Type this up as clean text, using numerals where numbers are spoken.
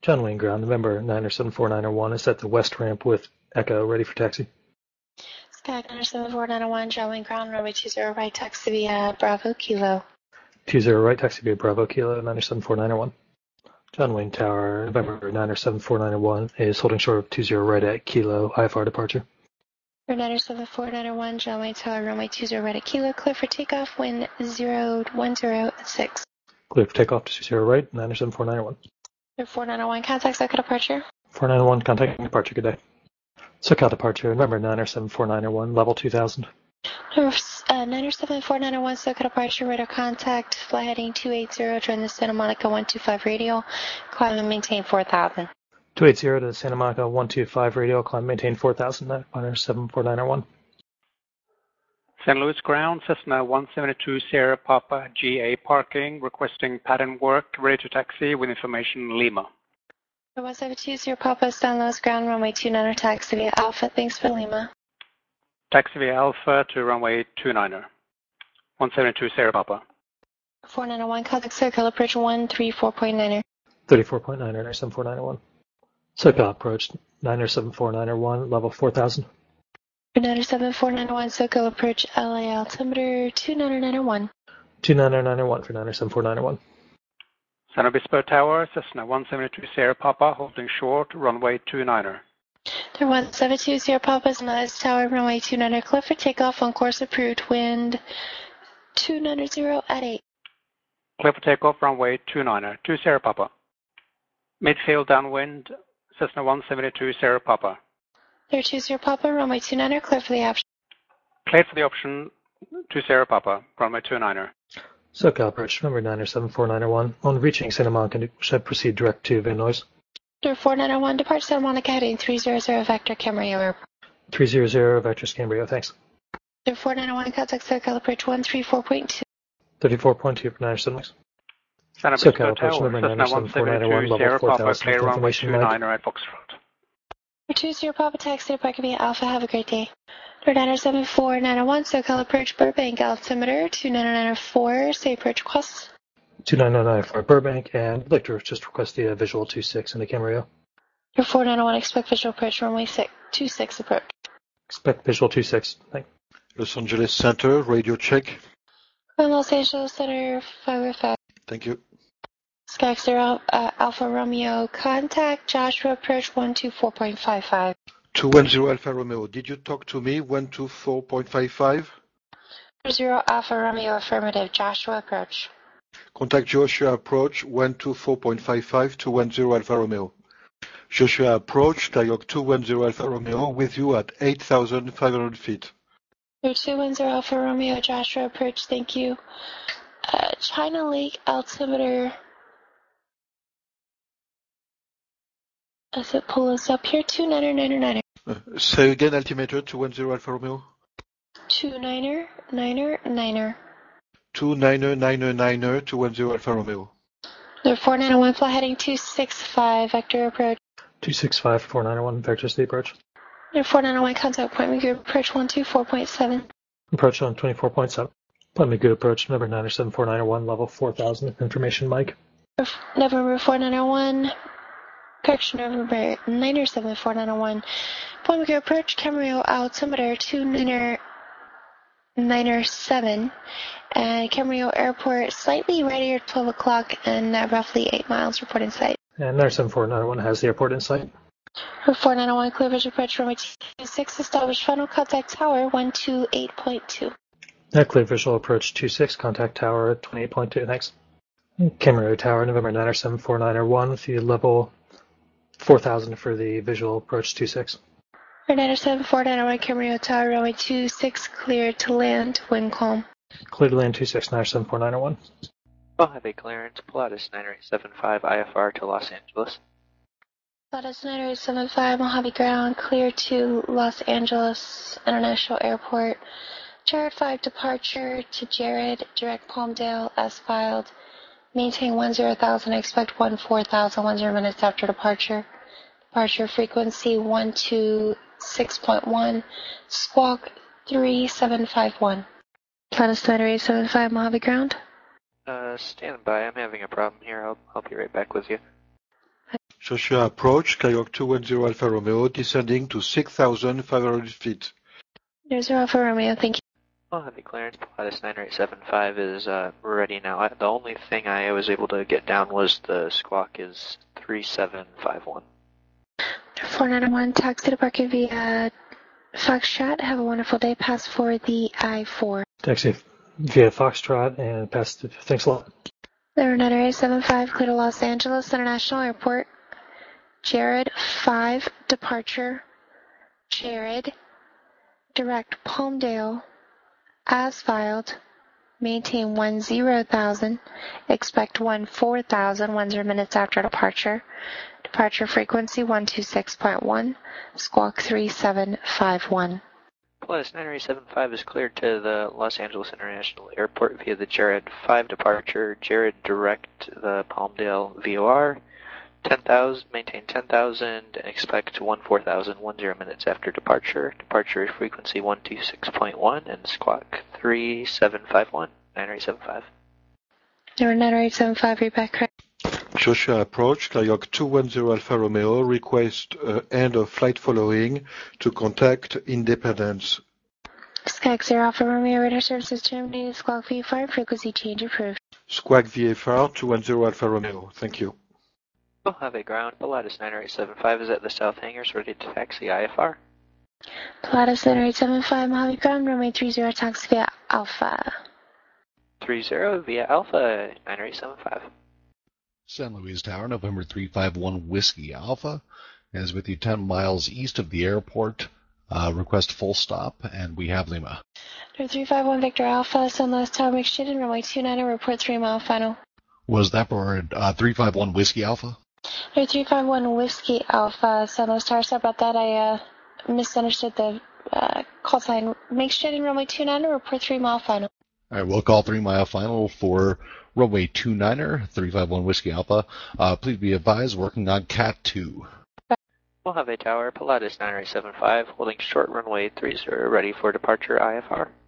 John Wayne Ground, November 9074901 is at the west ramp with Echo, ready for taxi. Sky 9074901, John Wayne Ground, runway 20 right, taxi via Bravo Kilo. 20 right, taxi via Bravo Kilo, 9074901. John Wayne Tower, November 9074901 is holding short of 20 right at Kilo, IFR departure. 9074901, John Wayne Tower, runway 20 right at Kilo, clear for takeoff, wind 010 at 6. Clear for takeoff to 20 right, 9074901. 4901, contact SoCal departure. 491, contacting departure, good day. SoCal departure, November 9074901, level 2000. 9074901, SoCal departure, radar contact, flight heading 280, join the Santa Monica 125 radial, climb and maintain 4000. 280 to the Santa Monica 125 radial, climb maintain 4000, 9074901. St. Louis Ground, Cessna 172 Sierra Papa, GA parking, requesting pattern work, ready to taxi with information Lima. 172 Sierra Papa, St. Louis Ground, runway 29er, taxi via Alpha, thanks for Lima. Taxi via Alpha to runway 29er. 172 Sierra Papa. 4901, contact SoCal approach 134.9er. 34.9er, 97491. SoCal approach 97491, level 4000. 97491, SoCal approach LA altimeter 29901. 29991 for 97491. San Obispo Tower, Cessna 172 Sierra Papa, holding short, runway 29er. 172 Sierra Papa, St. Louis Tower, runway 29er, clear for takeoff, on course approved, wind 290 at 8. Clear for takeoff, runway 29er, 2 Sierra Papa. Midfield downwind, Cessna 172 Sierra Papa. 32 Sierra Papa, runway 29er, clear for the option. Clear for the option, 2 Sierra Papa, runway 29er. SoCal approach number 97491. On reaching Santa Monica, should proceed direct to Van Nuys. 4901, depart Santa Monica heading 300 Vector Camarillo Airport. 300 Vector Cambrio, thanks. 4901, contact SoCal approach 134.2. 34.2 for 976. San Obispo SoCal approach Tower, number Cessna 172 level Sierra Papa, 4000. clear runway Information Mike. 29er at Foxtrot. 2 Sierra Papa, taxi to via Alpha, have a great day. 974-901, SoCal approach Burbank, altimeter 2994, say approach request. 2909 for Burbank, and I'd like to just request the visual 26 in the Camarillo. 4901, expect visual approach runway 26 approach. Expect visual 26, thank you. Los Angeles Center, radio check. Los Angeles Center, 505. Thank you. Sky 0, Alpha Romeo, contact Joshua approach 124.55. 210 Alpha Romeo, did you talk to me? 124.55? 0 Alpha Romeo, affirmative, Joshua approach. Contact Joshua approach 124.55 210 Alpha Romeo. Joshua approach, Dialog 210 Alpha Romeo with you at 8,500 feet. 210 Alpha Romeo, Joshua approach, thank you. China Lake altimeter. As it pulls us up here, 2999er. Say again, altimeter 210 Alpha Romeo. 2999er. 29099er 210 Alpha Romeo. 4901, fly heading 265, vector approach. 265 4901, vector city approach. 4901, contact appointment group approach 124.7. Approach on 24.7. Appointment good approach, number 97491, level 4000, information Mike. November 4901, correction, November 97491. Appointment good approach, Camarillo altimeter 297, and Camarillo Airport slightly readier at 12 o'clock and roughly 8 miles, report in sight. And 97491 has the airport in sight. 4901, clear visual approach, runway 26, established final contact tower 128.2. Clear visual approach 26, contact tower 28.2, thanks. Camarillo Tower, November 97491 with the level 4000 for the visual approach 26. 97491, Camarillo Tower, runway 26, clear to land, wind calm. Clear to land 26, 97491. Mojave clearance, Pilatus 9875 IFR to Los Angeles. Pilatus 9875, Mojave ground, clear to Los Angeles International Airport. Jared 5 departure to Jared, direct Palmdale, as filed. Maintain 10,000, expect 14,000, 10 minutes after departure. Departure frequency 126.1, squawk 3751. Pilatus 9875, Mojave ground. Stand by. I'm having a problem here. I'll be right back with you. Joshua approach, Skyhawk 210 Alfa Romeo, descending to 6,500 feet. There's Alfa Romeo, thank you. Mojave clearance, Pilatus 9875 is ready now. The only thing I was able to get down was the squawk is 3751. 491, taxi to Parker via Foxtrot. Have a wonderful day. Pass for the I-4. Taxi via Foxtrot and pass. Thanks a lot. Leonardo 875, clear to Los Angeles International Airport. Jared 5, departure. Jared, direct Palmdale, as filed. Maintain 10,000. Expect 14,000, 10 minutes after departure. Departure frequency 126.1. Squawk 3751. Pilatus 9875 is cleared to the Los Angeles International Airport via the Jared 5 departure. Jared direct the Palmdale VOR. 10,000, maintain 10,000, and expect 14,000, 10 minutes after departure. Departure frequency 126.1 and squawk 3751, 9875. Leonardo 875, read back correct. Joshua approach, Skyhawk 210 Alfa Romeo, request end of flight following to contact Independence. Skyhawk 0 Alfa Romeo, radar services terminated. Squawk V5, frequency change approved. Squawk VFR 210 Alfa Romeo. Thank you. Mojave ground, Pilatus 9875 is at the south hangars, ready to taxi IFR. Pilatus 875, Mojave ground, runway 30, taxi via Alpha. 30 via Alpha 9875. San Luis Tower, November 351 Whiskey Alpha, is with you 10 miles east of the airport. Request full stop, and we have Lima. 351 Victor Alpha, San Luis Tower, McShit, and runway 29, report 3 mile final. Was that for 351 Whiskey Alpha? 351 Whiskey Alpha, San Luis Tower. Sorry about that. I misunderstood the call sign. Make sure in runway 29 report 3 mile final. All right, we'll call 3 mile final for runway 29er, 351 Whiskey Alpha. Please be advised, working on Cat 2. Mojave Tower, Pilatus 9875, holding short runway 30, ready for departure IFR.